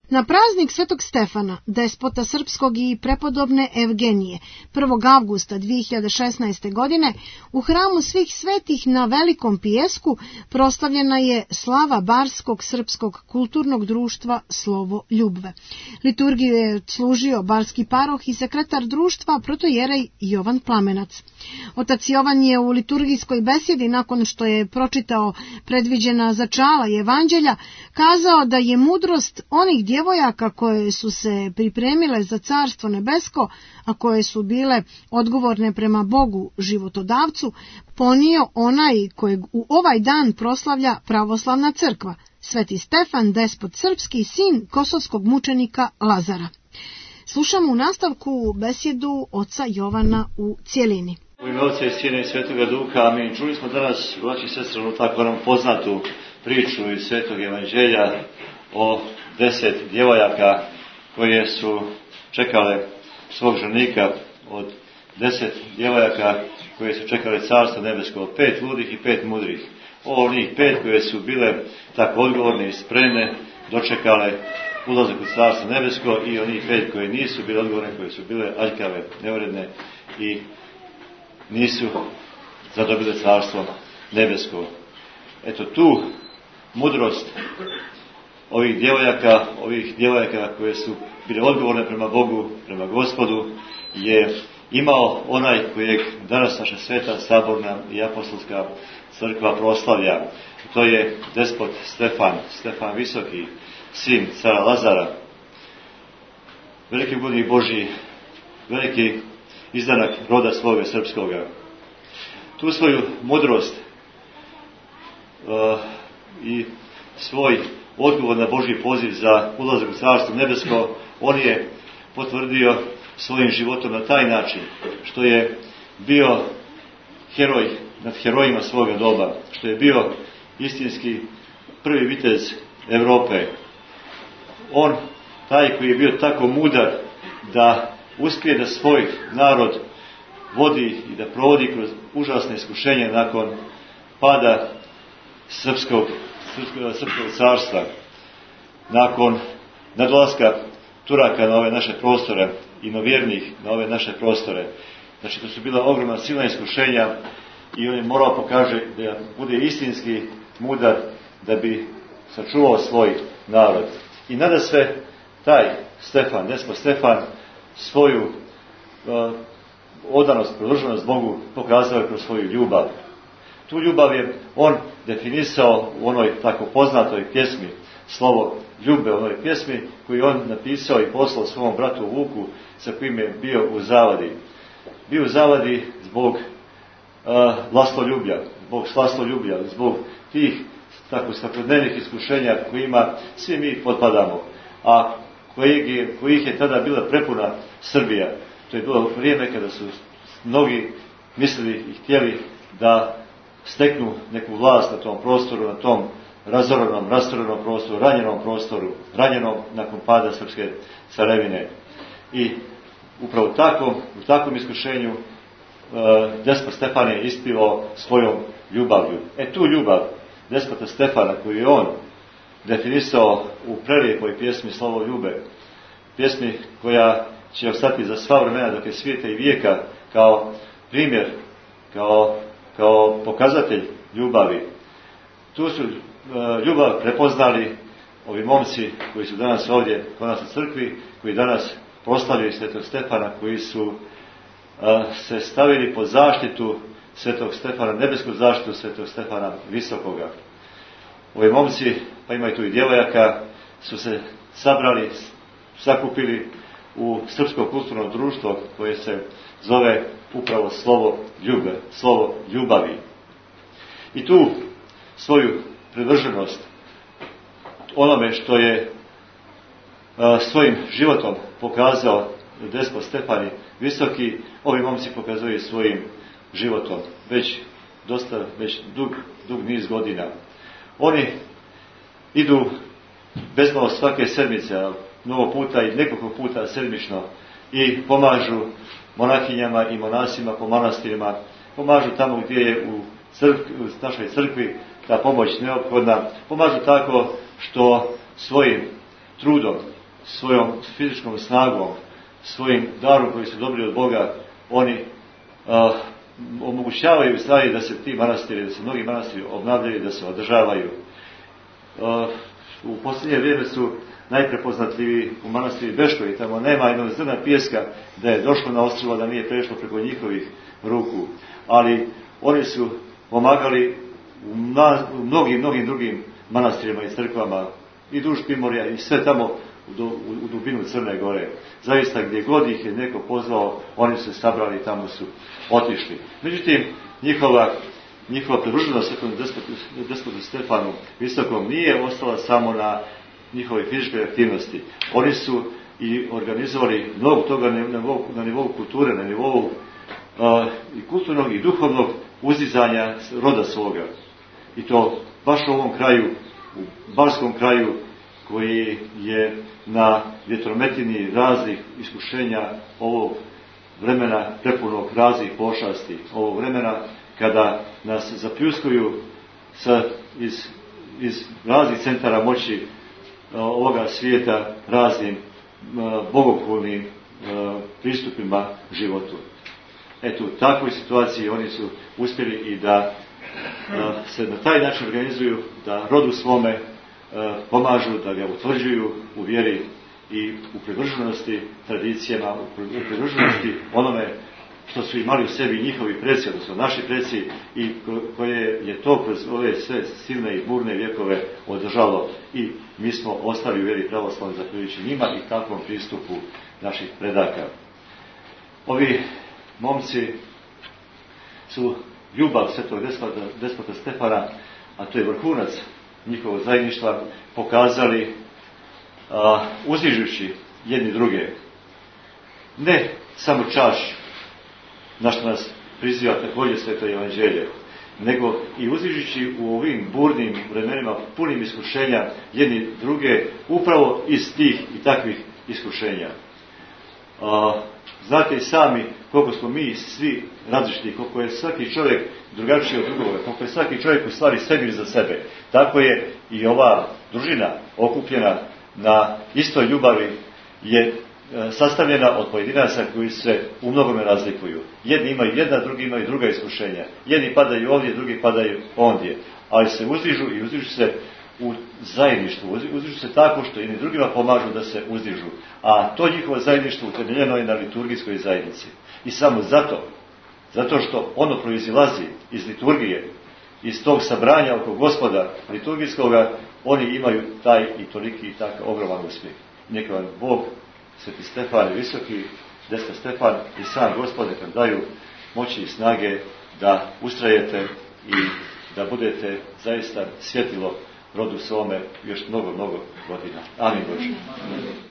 Na praznik Svetog Stefana, despota srpskog i prepodobne Evgenije, 1. avgusta 2016. godine, u hramu svih svetih na Velikom Pijesku proslavljena je slava Barskog srpskog kulturnog društva Slovo Ljubve. Liturgiju je služio barski paroh i sekretar društva protojerej Jovan Plamenac. Otac Jovan je u liturgijskoj besjedi, nakon što je pročitao predviđena začala evanđelja, kazao da je mudrost onih djevojaka koje su se pripremile za Carstvo nebesko, a koje su bile odgovorne prema Bogu životodavcu, ponio onaj kojeg u ovaj dan proslavlja pravoslavna crkva, Sveti Stefan, despot srpski, sin kosovskog mučenika Lazara. Slušamo u nastavku besjedu oca Jovana u cjelini. U ime Oca i Sina i Svetoga Duha, amin. Čuli smo danas, braći i sestre, tako nam poznatu priču iz Svetog Evanđelja o 10 djevojaka koje su čekale svog ženika, od 10 djevojaka koje su čekale Carstvo nebesko, 5 ludih i 5 mudrih. Onih 5 koje su bile tako odgovorne i spremne, dočekale ulazak u Carstvo nebesko, i onih 5 koje nisu bile odgovorne, koje su bile aljkave, neuredne i nisu zadobile Carstvo nebesko. Eto, tu mudrost ovih djevojaka koje su bile odgovorne prema Bogu, prema Gospodu, je imao onaj kojeg danas naša sveta saborna i apostolska crkva proslavlja. To je despot Stefan Visoki, sin cara Lazara, veliki ugodnik Božji, veliki izdanak roda svoga srpskoga. Tu svoju mudrost i svoj odgovor na Božji poziv za ulazak u Carstvo nebesko, on je potvrdio svojim životom na taj način što je bio heroj nad herojima svoga doba, što je bio istinski prvi vitez Europe. On, taj koji je bio tako mudar da uspije da svoj narod vodi i da provodi kroz užasne iskušenja nakon pada srpskog carstva, nakon nadolaska Turaka na ove naše prostore i novjernih na ove naše prostore. Znači, to su bila ogromna silna iskušenja i on je morao pokaže da bude istinski mudar da bi sačuvao svoj narod. I nadasve taj despot Stefan, svoju odanost, privrženost Bogu pokazao je kroz svoju ljubav. Tu ljubav je on definisao u onoj tako poznatoj pjesmi Slovo Ljubve, onoj pjesmi koju on napisao i poslao svom bratu Vuku, sa kojim je bio u zavadi. Bio u zavadi zbog vlastoljublja, zbog tih tako svakodnevnih iskušenja kojima svi mi potpadamo, a kojih je tada bila prepuna Srbija. To je bilo vrijeme kada su mnogi mislili i htjeli da steknu neku vlast na tom prostoru, na tom razorenom prostoru, ranjenom nakon pada srpske carevine. I upravo u takvom iskušenju despot Stefan je ispivao svojom ljubavlju. Tu ljubav despota Stefana, koju je on definisao u prelijepoj pjesmi Slovo Ljube, pjesmi koja će ostati za sva vremena dok je svijeta i vijeka kao primjer, kao pokazatelj ljubavi. Tu su ljubav prepoznali ovi momci koji su danas ovdje kod nas u crkvi, koji danas proslavljaju Svetog Stefana, koji su se stavili pod zaštitu Svetog Stefana, nebesku zaštitu Svetog Stefana Visokoga. Ovi momci, pa ima i tu i djevojaka, su se sakupili u srpsko kulturno društvo koje se zove upravo Slovo ljubavi. I tu svoju privrženost onome što je svojim životom pokazao despot Stefan Visoki, ovi momci pokazuju svojim životom već dug niz godina. Oni idu bezmalo svake sedmice, mnogo puta i nekoliko puta sedmično, i pomažu monahinjama i monasima po manastirima, pomažu tamo gdje je u našoj crkvi ta pomoć neophodna, pomažu tako što svojim trudom svojom fizičkom snagom, svojim darom koji su dobili od Boga, oni omogućavaju stvari da se ti manastiri, da se mnogi manastiri obnavljaju, da se održavaju. U posljednje vrijeme su najprepoznatljiviji u manastiri Beškovi, tamo nema jednog zrna pijeska da je došlo na ostrvo, da nije prešlo preko njihovih ruku, ali oni su pomagali u mnogim drugim manastirima i crkvama i duž Primorja i sve tamo u dubinu Crne Gore. Zaista gdje god ih je neko pozvao, oni su se sabrali i tamo su otišli. Međutim, njihova privrženost svetom despotu Stefanu Visokom nije ostala samo na njihove fizičke aktivnosti. Oni su i organizovali mnogo toga na nivou kulture, na nivou i kulturnog i duhovnog uzdizanja roda svoga. I to baš u ovom kraju, u barskom kraju, koji je na vjetrometini raznih iskušenja ovog vremena prepunog raznih pošasti, ovog vremena kada nas zapljuskuju iz raznih centara moći ovoga svijeta raznim bogohulnim pristupima životu. Eto, u takvoj situaciji oni su uspjeli i da se na taj način organizuju, da rodu svome pomažu, da ga utvrđuju u vjeri i u privrženosti tradicijama, u privrženosti onome što su imali u sebi njihovi preci, odnosno naši preci, i koje je to kroz ove sve silne i burne vjekove održalo, i mi smo ostali u vjeri pravoslavni zahvaljujući njima i takvom pristupu naših predaka. Ovi momci su ljubav svetog despota Stefana, a to je vrhunac njihovog zajedništva, pokazali uzdižući jedni druge. Ne samo čaš, na što nas priziva također sveto evanđelje, nego i uzdižući u ovim burnim vremenima punim iskušenja jedni druge, upravo iz tih i takvih iskušenja. Znate i sami koliko smo mi svi različiti, koliko je svaki čovjek drugačiji od drugoga, koliko je svaki čovjek u stvari sebi za sebe. Tako je i ova družina okupljena na istoj ljubavi je sastavljena od pojedinaca koji se u mnogome razlikuju. Jedni imaju jedna, drugi imaju druga iskušenja. Jedni padaju ovdje, drugi padaju ondje. Ali se uzdižu i uzdižu se u zajedništvu. Uzdižu se tako što jedni drugima pomažu da se uzdižu. A to njihovo zajedništvo utemeljeno je na liturgijskoj zajednici. I samo zato što ono proizilazi iz liturgije, iz tog sabranja oko Gospoda liturgijskoga, oni imaju taj i toliki i takav ogroman uspjeh. Neka vam Bog, Sveti Stefan Visoki, Despote Stefan i sam Gospod neka vam daju moći i snage da ustrajete i da budete zaista svjetilo rodu svome još mnogo godina. Amin Bože.